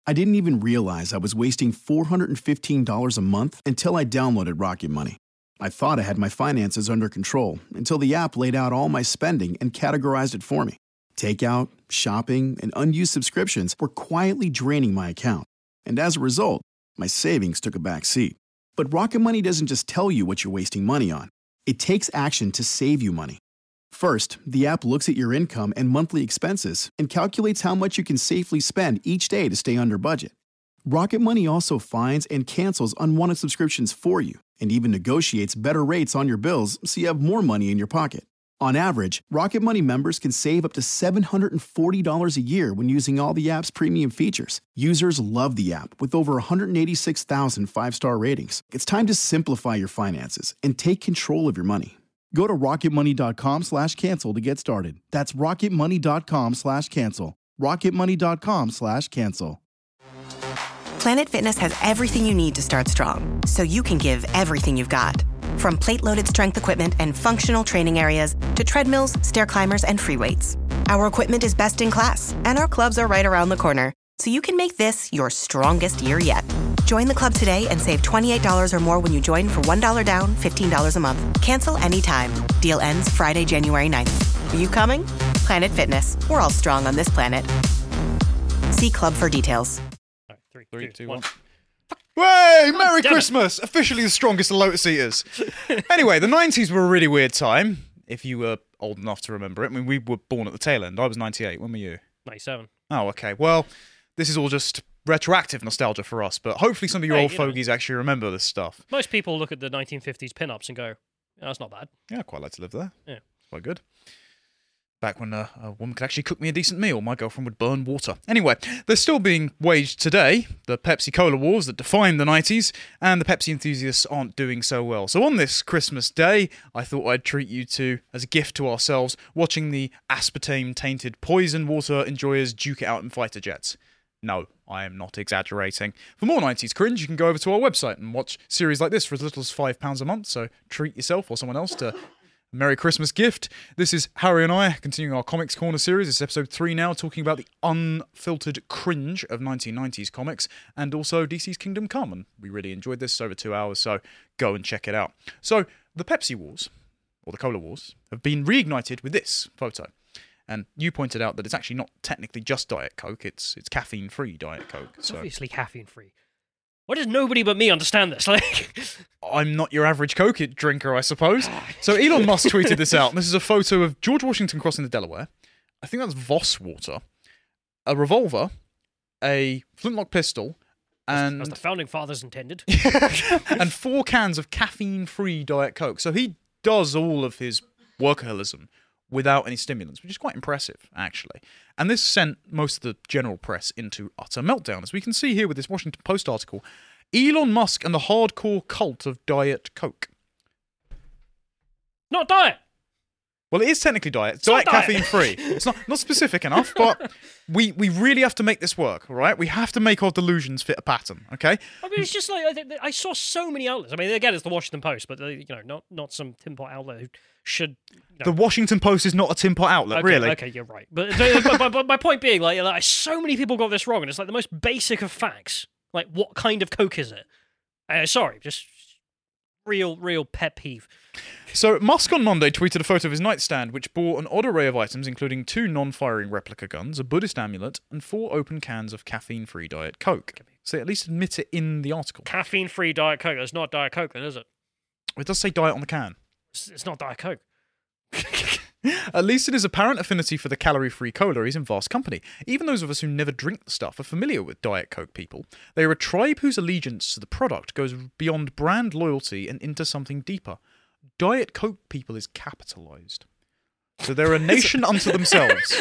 I didn't even realize I was wasting $415 a month until I downloaded Rocket Money. I thought I had my finances under control until the app laid out all my spending and categorized it for me. Takeout, shopping, and unused subscriptions were quietly draining my account. And as a result, my savings took a back seat. But Rocket Money doesn't just tell you what you're wasting money on. It takes action to save you money. First, the app looks at your income and monthly expenses and calculates how much you can safely spend each day to stay under budget. Rocket Money also finds and cancels unwanted subscriptions for you and even negotiates better rates on your bills so you have more money in your pocket. On average, Rocket Money members can save up to $740 a year when using all the app's premium features. Users love the app with over 186,000 five-star ratings. It's time to simplify your finances and take control of your money. Go to rocketmoney.com/cancel to get started. That's rocketmoney.com/cancel. rocketmoney.com/cancel. Planet Fitness has everything you need to start strong, so you can give everything you've got. From plate-loaded strength equipment and functional training areas to treadmills, stair climbers, and free weights. Our equipment is best in class, and our clubs are right around the corner, so you can make this your strongest year yet. Join the club today and save $28 or more when you join for $1 down, $15 a month. Cancel anytime. Deal ends Friday, January 9th. Are you coming? Planet Fitness. We're all strong on this planet. See club for details. All right, 3, 2, 1. Way! Merry Christmas! Officially the strongest of Lotus Eaters. Anyway, the 90s were a really weird time, if you were old enough to remember it. I mean, we were born at the tail end. I was 98. When were you? 97. Oh, okay. Well, this is all just retroactive nostalgia for us, but hopefully some of you old fogies actually remember this stuff. Most people look at the 1950s pin-ups and go, oh, that's not bad. Yeah, I'd quite like to live there. Yeah. It's quite good. Back when a woman could actually cook me a decent meal, my girlfriend would burn water. Anyway, they're still being waged today, the Pepsi-Cola wars that defined the 90s, and the Pepsi enthusiasts aren't doing so well. So on this Christmas day, I thought I'd treat you to, as a gift to ourselves, watching the aspartame-tainted poison water enjoyers duke it out in fighter jets. No, I am not exaggerating. For more 90s cringe, you can go over to our website and watch series like this for as little as £5 a month, so treat yourself or someone else to Merry Christmas gift. This is Harry and I continuing our Comics Corner series. It's episode 3 now, talking about the unfiltered cringe of 1990s comics and also DC's Kingdom Come. And we really enjoyed this. It's over 2 hours, so go and check it out. So, the Pepsi Wars, or the Cola Wars, have been reignited with this photo. And you pointed out that it's actually not technically just Diet Coke, it's caffeine-free Diet Coke. It's obviously caffeine-free. Why does nobody but me understand this? I'm not your average Coke drinker, I suppose. So Elon Musk tweeted this out. And this is a photo of George Washington crossing the Delaware. I think that's Voss water. A revolver, a flintlock pistol, and... As the founding fathers intended. and 4 cans of caffeine-free Diet Coke. So he does all of his workaholism without any stimulants, which is quite impressive, actually. And this sent most of the general press into utter meltdown. As we can see here with this Washington Post article, Elon Musk and the hardcore cult of Diet Coke. Not diet! Well, it is technically diet. It's diet caffeine-free. It's not specific enough, but we really have to make this work, all right? We have to make our delusions fit a pattern, okay? I mean, it's just like, I saw so many outlets. I mean, again, it's the Washington Post, but, not some tin pot outlet who should... The Washington Post is not a tin pot outlet, really. Okay, you're right. But my point being, so many people got this wrong, and it's like the most basic of facts. Like, what kind of Coke is it? Sorry, just real pet peeve. So, Musk on Monday tweeted a photo of his nightstand, which bore an odd array of items, including 2 non-firing replica guns, a Buddhist amulet, and 4 open cans of caffeine-free Diet Coke. So they at least admit it in the article. Caffeine-free Diet Coke. That's not Diet Coke, then, is it? It does say diet on the can. It's not Diet Coke. At least in his apparent affinity for the calorie-free cola, he's in vast company. Even those of us who never drink the stuff are familiar with Diet Coke people. They are a tribe whose allegiance to the product goes beyond brand loyalty and into something deeper. Diet Coke people is capitalized. So they're a nation unto themselves.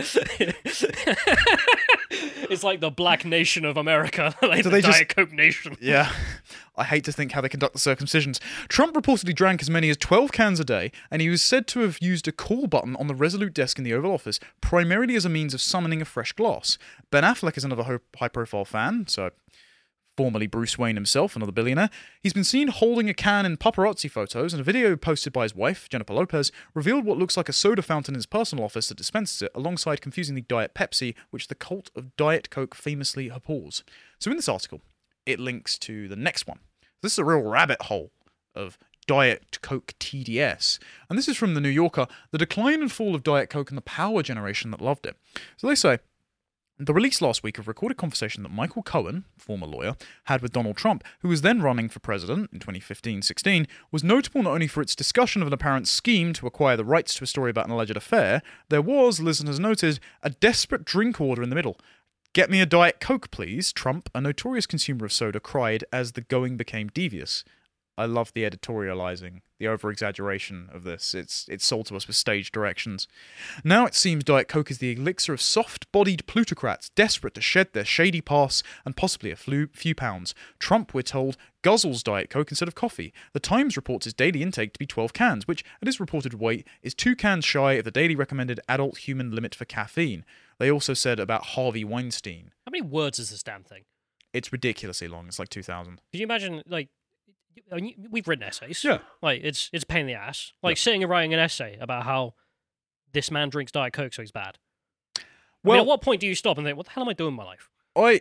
It's like the black nation of America. Like the Diet Coke nation. Yeah. I hate to think how they conduct the circumcisions. Trump reportedly drank as many as 12 cans a day, and he was said to have used a call button on the Resolute desk in the Oval Office, primarily as a means of summoning a fresh glass. Ben Affleck is another high-profile fan, so formerly Bruce Wayne himself, another billionaire. He's been seen holding a can in paparazzi photos, and a video posted by his wife, Jennifer Lopez, revealed what looks like a soda fountain in his personal office that dispenses it, alongside confusingly Diet Pepsi, which the cult of Diet Coke famously abhors. So in this article, it links to the next one. This is a real rabbit hole of Diet Coke TDS. And this is from The New Yorker, the decline and fall of Diet Coke and the power generation that loved it. So they say, the release last week of a recorded conversation that Michael Cohen, former lawyer, had with Donald Trump, who was then running for president in 2015-16, was notable not only for its discussion of an apparent scheme to acquire the rights to a story about an alleged affair, there was, listeners noted, a desperate drink order in the middle. "Get me a Diet Coke, please," Trump, a notorious consumer of soda, cried as the going became devious. I love the editorializing, the over-exaggeration of this. It's sold to us with stage directions. Now it seems Diet Coke is the elixir of soft-bodied plutocrats desperate to shed their shady past and possibly a few pounds. Trump, we're told, guzzles Diet Coke instead of coffee. The Times reports his daily intake to be 12 cans, which, at his reported weight, is 2 cans shy of the daily recommended adult human limit for caffeine. They also said about Harvey Weinstein. How many words is this damn thing? It's ridiculously long. It's like 2,000. Could you imagine, like, we've written essays. Yeah. Like, it's a pain in the ass. Like, sitting and writing an essay about how this man drinks Diet Coke, so he's bad. Well, at what point do you stop and think, what the hell am I doing in my life? I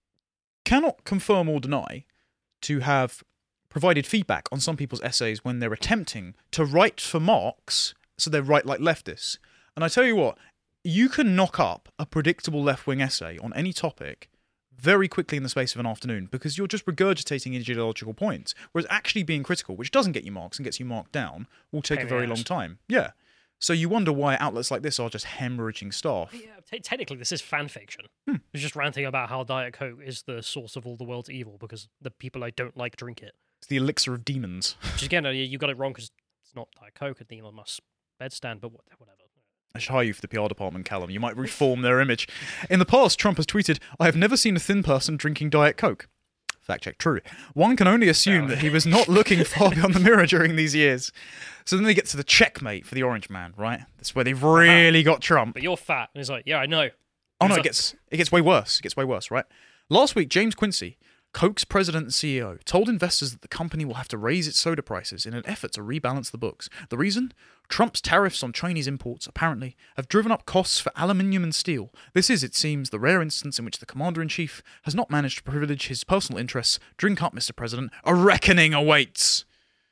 cannot confirm or deny to have provided feedback on some people's essays when they're attempting to write for marks, so they write like leftists. And I tell you what, you can knock up a predictable left-wing essay on any topic very quickly in the space of an afternoon because you're just regurgitating ideological points, whereas actually being critical, which doesn't get you marks and gets you marked down, will take a very long time. Yeah. So you wonder why outlets like this are just hemorrhaging staff. Yeah, technically, this is fan fiction. It's just ranting about how Diet Coke is the source of all the world's evil because the people I don't like drink it. It's the elixir of demons. Which again, you got it wrong because it's not Diet Coke at the Elon Musk bedstand, but whatever. I should hire you for the PR department, Callum. You might reform their image. In the past, Trump has tweeted, "I have never seen a thin person drinking Diet Coke." Fact check, true. One can only assume that he was not looking far beyond the mirror during these years. So then they get to the checkmate for the orange man, right? That's where they've really got Trump. But you're fat. And he's like, yeah, I know. Oh no, it gets way worse. It gets way worse, right? Last week, James Quincy, Coke's president and CEO, told investors that the company will have to raise its soda prices in an effort to rebalance the books. The reason? Trump's tariffs on Chinese imports, apparently, have driven up costs for aluminium and steel. This is, it seems, the rare instance in which the commander-in-chief has not managed to privilege his personal interests. Drink up, Mr. President. A reckoning awaits.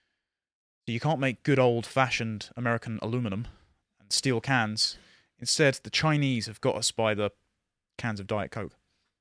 You can't make good old-fashioned American aluminum and steel cans. Instead, the Chinese have got us by the cans of Diet Coke.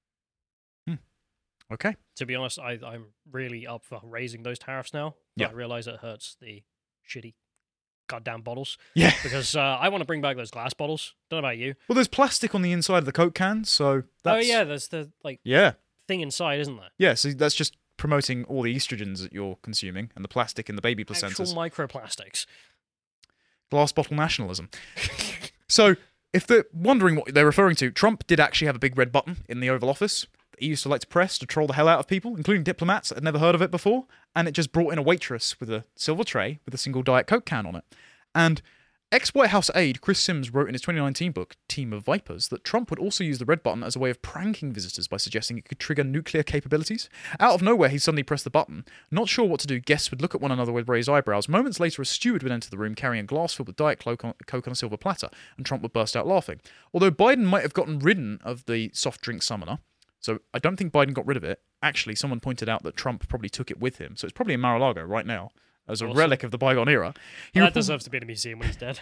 Okay. To be honest, I'm really up for raising those tariffs now. But I realise it hurts the shitty goddamn bottles. Yeah. Because I want to bring back those glass bottles. Don't know about you. Well, there's plastic on the inside of the Coke can, so that's... Oh, yeah, there's the thing inside, isn't there? Yeah, so that's just promoting all the estrogens that you're consuming and the plastic in the baby placentas. Actual microplastics. Glass bottle nationalism. So, if they're wondering what they're referring to, Trump did actually have a big red button in the Oval Office that he used to like to press to troll the hell out of people, including diplomats that had never heard of it before, and it just brought in a waitress with a silver tray with a single Diet Coke can on it. And ex-White House aide Chris Sims wrote in his 2019 book, Team of Vipers, that Trump would also use the red button as a way of pranking visitors by suggesting it could trigger nuclear capabilities. Out of nowhere, he suddenly pressed the button. Not sure what to do, guests would look at one another with raised eyebrows. Moments later, a steward would enter the room carrying a glass filled with Diet Coke on a silver platter, and Trump would burst out laughing. Although Biden might have gotten rid of the soft drink summoner, so I don't think Biden got rid of it. Actually, someone pointed out that Trump probably took it with him, so it's probably in Mar-a-Lago right now, as a relic of the bygone era. That deserves to be in a museum when he's dead.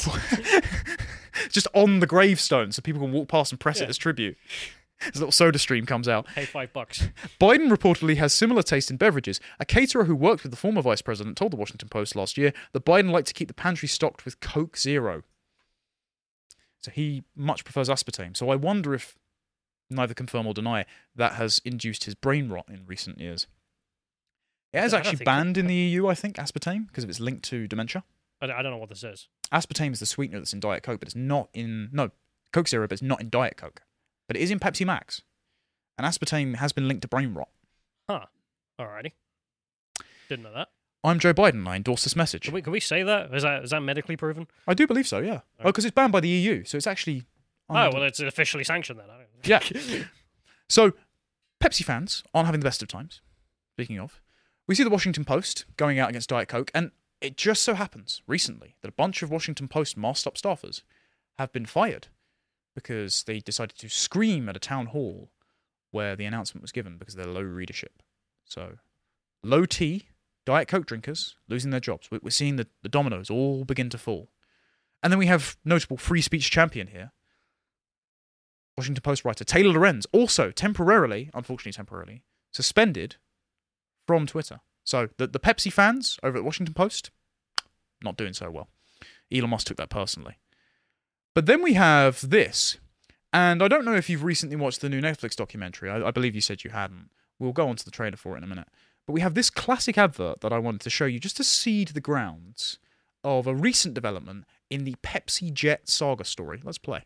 Just on the gravestone, so people can walk past and press it as tribute. His little soda stream comes out. Pay $5. Biden reportedly has similar taste in beverages. A caterer who worked with the former vice president told the Washington Post last year that Biden liked to keep the pantry stocked with Coke Zero. So he much prefers aspartame. So I wonder if, neither confirm or deny, that has induced his brain rot in recent years. It is actually banned in the EU, I think, aspartame, because of its link to dementia. I don't know what this is. Aspartame is the sweetener that's in Diet Coke, but it's not in... No, Coke Zero, but it's not in Diet Coke. But it is in Pepsi Max. And aspartame has been linked to brain rot. Huh. Alrighty. Didn't know that. I'm Joe Biden, and I endorse this message. Can we say that? Is that medically proven? I do believe so, yeah. Oh, because it's banned by the EU, so it's actually... Oh, well, it's officially sanctioned then. Yeah. So, Pepsi fans aren't having the best of times. Speaking of, we see the Washington Post going out against Diet Coke, and it just so happens recently that a bunch of Washington Post masked up staffers have been fired because they decided to scream at a town hall where the announcement was given because of their low readership. So, low T, Diet Coke drinkers losing their jobs. We're seeing the dominoes all begin to fall. And then we have notable free speech champion here, Washington Post writer Taylor Lorenz, also unfortunately temporarily, suspended from Twitter. So the Pepsi fans over at the Washington Post, not doing so well. Elon Musk took that personally. But then we have this, and I don't know if you've recently watched the new Netflix documentary. I believe you said you hadn't. We'll go on to the trailer for it in a minute. But we have this classic advert that I wanted to show you just to seed the grounds of a recent development in the Pepsi Jet saga story. Let's play.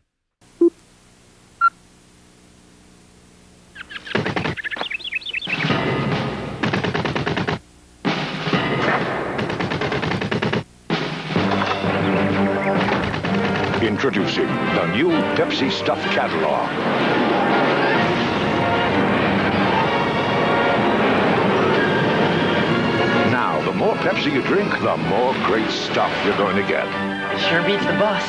Introducing the new Pepsi Stuff Catalog. Now, the more Pepsi you drink, the more great stuff you're going to get. Sure beats the bus.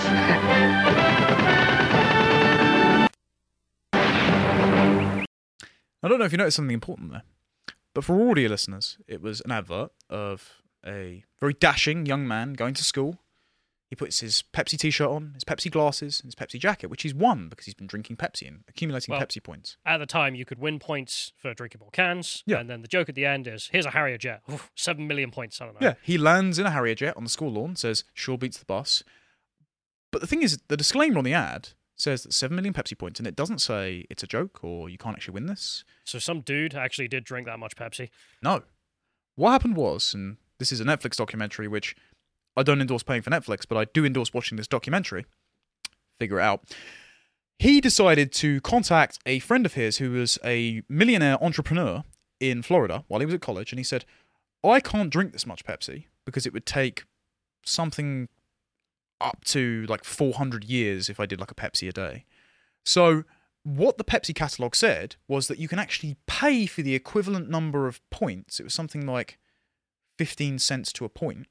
I don't know if you noticed something important there, but for audio listeners, it was an advert of a very dashing young man going to school. He puts his Pepsi t-shirt on, his Pepsi glasses, and his Pepsi jacket, which he's won because he's been drinking Pepsi and accumulating Pepsi points. At the time, you could win points for drinkable cans, and then the joke at the end is, here's a Harrier jet. Oof, 7 million points, I don't know. Yeah, he lands in a Harrier jet on the school lawn, says, sure beats the bus. But the thing is, the disclaimer on the ad says that 7 million Pepsi points, and it doesn't say it's a joke or you can't actually win this. So some dude actually did drink that much Pepsi. No. What happened was, and this is a Netflix documentary, which I don't endorse paying for Netflix, but I do endorse watching this documentary. Figure it out. He decided to contact a friend of his who was a millionaire entrepreneur in Florida while he was at college, and he said, I can't drink this much Pepsi because it would take something up to like 400 years if I did like a Pepsi a day. So what the Pepsi catalog said was that you can actually pay for the equivalent number of points. It was something like 15 cents to a point,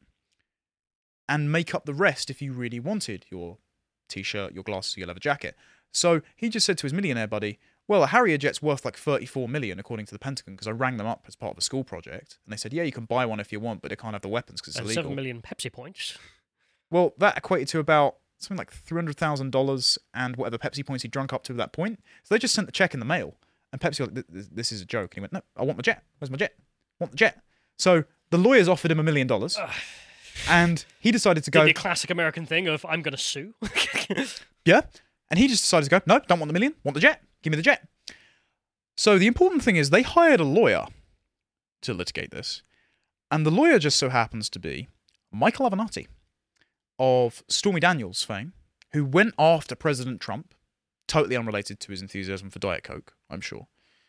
and make up the rest if you really wanted your t-shirt, your glasses, your leather jacket. So he just said to his millionaire buddy, well, a Harrier jet's worth like 34 million according to the Pentagon, because I rang them up as part of a school project, and they said, yeah, you can buy one if you want, but it can't have the weapons because it's illegal. 7 million Pepsi points. Well, that equated to about something like $300,000 and whatever Pepsi points he'd drunk up to that point. So they just sent the check in the mail, and Pepsi were like, this is a joke. And he went, no, I want my jet. Where's my jet? I want the jet. So the lawyers offered him $1 million. And he decided to go... The classic American thing of, I'm going to sue. Yeah. And he just decided to go, no, don't want the million, want the jet. Give me the jet. So the important thing is they hired a lawyer to litigate this. And the lawyer just so happens to be Michael Avenatti of Stormy Daniels fame, who went after President Trump, totally unrelated to his enthusiasm for Diet Coke, I'm sure.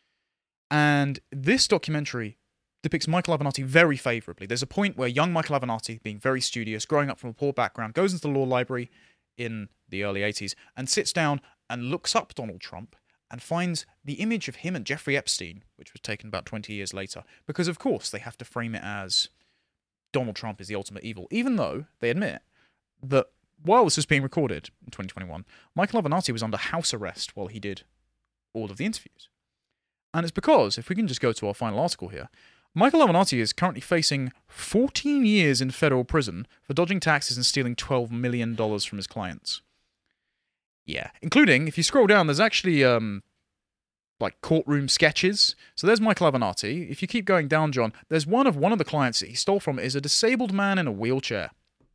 And this documentary depicts Michael Avenatti very favourably. There's a point where young Michael Avenatti, being very studious, growing up from a poor background, goes into the law library in the early 80s and sits down and looks up Donald Trump and finds the image of him and Jeffrey Epstein, which was taken about 20 years later, because of course they have to frame it as Donald Trump is the ultimate evil, even though they admit that while this was being recorded in 2021, Michael Avenatti was under house arrest while he did all of the interviews. And it's because, if we can just go to our final article here, Michael Avenatti is currently facing 14 years in federal prison for dodging taxes and stealing $12 million from his clients. Yeah, including, if you scroll down, there's actually like courtroom sketches. So there's Michael Avenatti. If you keep going down, John, there's one of the clients that he stole from is a disabled man in a wheelchair.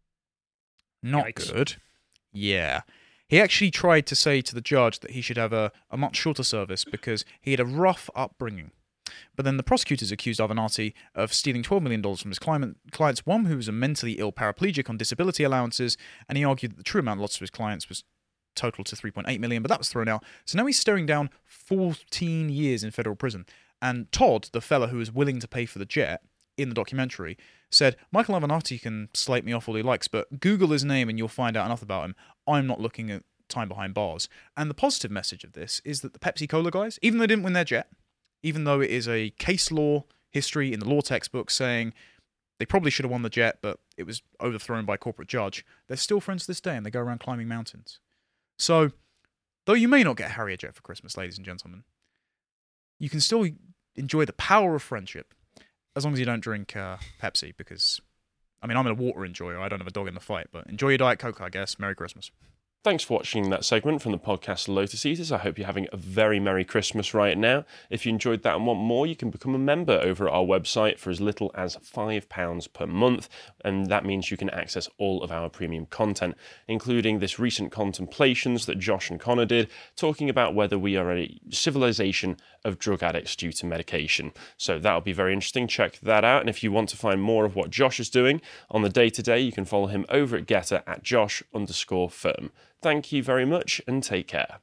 Not Yikes. good. Yeah. He actually tried to say to the judge that he should have a much shorter service because he had a rough upbringing. But then the prosecutors accused Avenatti of stealing $12 million from his clients, one who was a mentally ill paraplegic on disability allowances, and he argued that the true amount lost to his clients was total to $3.8 million, but that was thrown out. So now he's staring down 14 years in federal prison. And Todd, the fella who was willing to pay for the jet in the documentary, said, Michael Avenatti can slate me off all he likes, but Google his name and you'll find out enough about him. I'm not looking at time behind bars. And the positive message of this is that the Pepsi Cola guys, even though they didn't win their jet, even though it is a case law history in the law textbook saying they probably should have won the jet, but it was overthrown by a corporate judge, they're still friends to this day, and they go around climbing mountains. So, though you may not get a Harrier jet for Christmas, ladies and gentlemen, you can still enjoy the power of friendship, as long as you don't drink Pepsi, because, I mean, I'm a water enjoyer, I don't have a dog in the fight, but enjoy your Diet Coke, I guess. Merry Christmas. Thanks for watching that segment from the podcast Lotus Eaters. I hope you're having a very Merry Christmas right now. If you enjoyed that and want more, you can become a member over at our website for as little as £5 per month, and that means you can access all of our premium content, including this recent contemplations that Josh and Connor did, talking about whether we are a civilization of drug addicts due to medication. So that'll be very interesting. Check that out. And if you want to find more of what Josh is doing on the day-to-day, you can follow him over at Getter at Josh_Firm. Thank you very much and take care.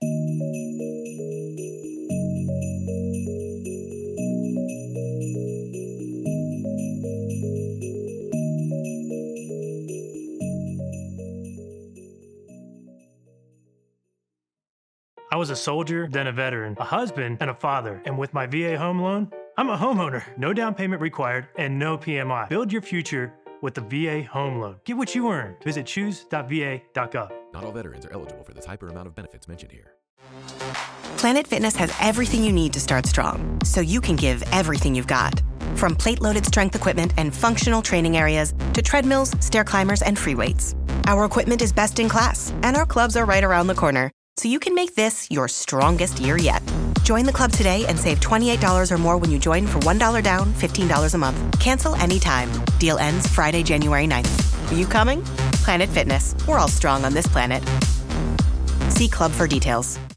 I was a soldier, then a veteran, a husband, and a father. And with my VA home loan, I'm a homeowner. No down payment required and no PMI. Build your future with the VA home loan. Get what you earn. Visit choose.va.gov. Not all veterans are eligible for the type or amount of benefits mentioned here. Planet Fitness has everything you need to start strong, so you can give everything you've got. From plate-loaded strength equipment and functional training areas to treadmills, stair climbers, and free weights. Our equipment is best in class, and our clubs are right around the corner, so you can make this your strongest year yet. Join the club today and save $28 or more when you join for $1 down, $15 a month. Cancel anytime. Deal ends Friday, January 9th. Are you coming? Planet Fitness. We're all strong on this planet. See club for details.